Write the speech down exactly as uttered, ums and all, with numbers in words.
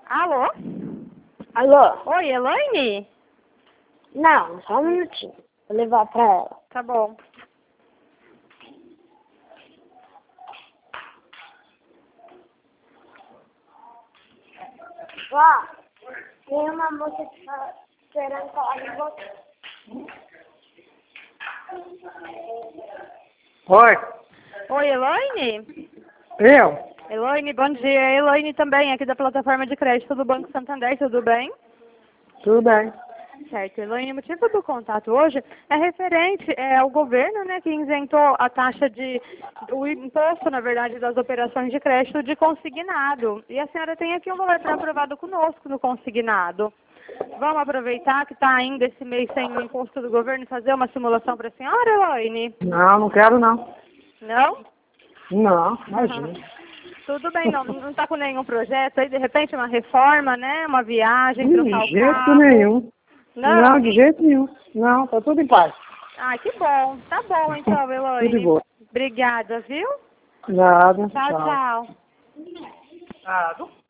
Alô? Alô? Oi, Elaine? Não, só um minutinho. Vou levar pra ela. Tá bom. Ó, tem uma moça que tá esperando falar com você. Oi, Oi, Elaine? eu? Elaine, bom dia. Elaine também, aqui da plataforma de crédito do Banco Santander, tudo bem? Tudo bem. Certo, Elaine, o motivo do contato hoje é referente é, ao governo, né, que isentou a taxa de, o imposto, na verdade, das operações de crédito de consignado. E a senhora tem aqui um valor pré-aprovado conosco no consignado. Vamos aproveitar que está ainda esse mês sem o imposto do governo e fazer uma simulação para a senhora, Elaine? Não, não quero não. Não? Não, imagina. Tudo bem, não não está com nenhum projeto aí, de repente uma reforma, né, uma viagem, trocar De o jeito carro? nenhum. Não? Não, de jeito nenhum. Não, tá tudo em paz. Ah, que bom. Tá bom então, Tudo de Elaine. boa. Obrigada, viu? Nada. Tchau, tchau. Tchau.